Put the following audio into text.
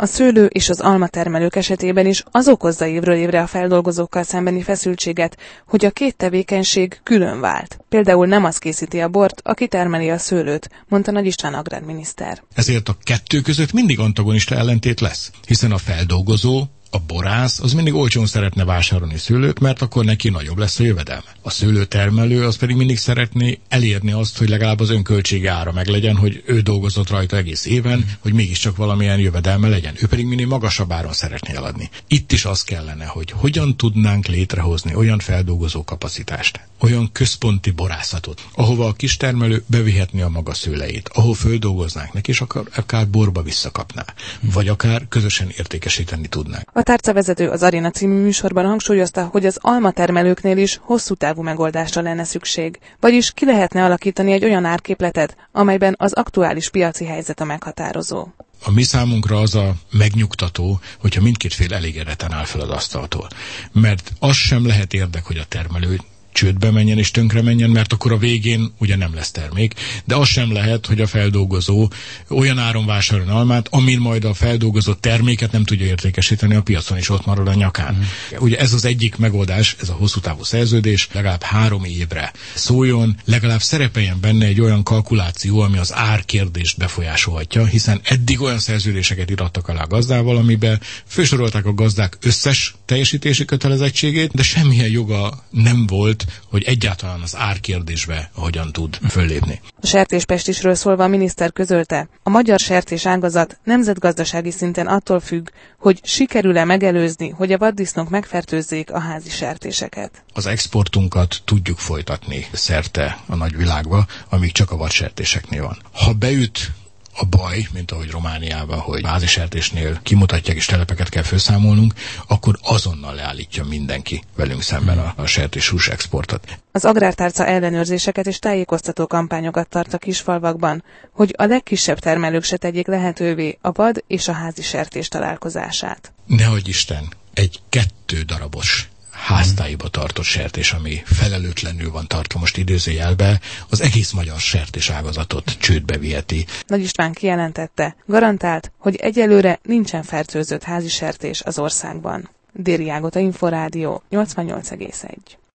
A szőlő és az alma termelők esetében is az okozza évről évre a feldolgozókkal szembeni feszültséget, hogy a két tevékenység külön vált. Például nem az készíti a bort, aki termeli a szőlőt, mondta Nagy István agrárminiszter. Ezért a kettő között mindig antagonista ellentét lesz, hiszen a feldolgozó, a borász az mindig olcsón szeretne vásárolni szőlőt, mert akkor neki nagyobb lesz a jövedelme. A szőlőtermelő az pedig mindig szeretné elérni azt, hogy legalább az önköltsége ára meglegyen, hogy ő dolgozott rajta egész éven, hogy mégiscsak valamilyen jövedelme legyen. Ő pedig minél magasabb áron szeretné eladni. Itt is az kellene, hogy hogyan tudnánk létrehozni olyan feldolgozó kapacitást, olyan központi borászatot, ahova a kistermelő bevihetné a maga szőleit, ahol földolgoznánk neki, és akár borba visszakapná, vagy akár közösen értékesíteni tudnánk. A tárcavezető az Arena című műsorban hangsúlyozta, hogy az almatermelőknél is hosszú távú megoldásra lenne szükség, vagyis ki lehetne alakítani egy olyan árképletet, amelyben az aktuális piaci helyzet a meghatározó. A mi számunkra az a megnyugtató, hogyha mindkét fél elégedetten áll fel az asztaltól. Mert az sem lehet érdek, hogy a termelő csődbe menjen és tönkre menjen, mert akkor a végén ugye nem lesz termék, de az sem lehet, hogy a feldolgozó olyan áron vásároljon almát, amin majd a feldolgozott terméket nem tudja értékesíteni a piacon, és ott marad a nyakán. Ugye ez az egyik megoldás, ez a hosszú távú szerződés, legalább 3 évre szóljon, legalább szerepeljen benne egy olyan kalkuláció, ami az árkérdést befolyásolhatja, hiszen eddig olyan szerződéseket irattak alá a gazdával, amiben fősorolták a gazdák összes teljesítési kötelezettségét, de semmilyen joga nem volt, hogy egyáltalán az árkérdésbe hogyan tud föllépni. A sertéspestisről szólva a miniszter közölte, a magyar sertés ágazat nemzetgazdasági szinten attól függ, hogy sikerül-e megelőzni, hogy a vaddisznók megfertőzzék a házi sertéseket. Az exportunkat tudjuk folytatni szerte a nagyvilágba, amíg csak a vadsertéseknél van. Ha beüt a baj, mint ahogy Romániában, hogy házisertésnél kimutatják és telepeket kell felszámolnunk, akkor azonnal leállítja mindenki velünk szemben a sertéshús exportot. Az Agrártárca ellenőrzéseket és tájékoztató kampányokat tart a kisfalvakban, hogy a legkisebb termelők se tegyék lehetővé a vad és a házi sertés találkozását. Nehogy Isten, egy 2 darabos háztáiba tartott sertés, ami felelőtlenül van tartva most idézőjelbe, az egész magyar sertés ágazatot csődbe viheti. Nagy István kijelentette, garantált, hogy egyelőre nincsen fertőzött házi sertés az országban. Déri Ágota, Inforádió 88,1.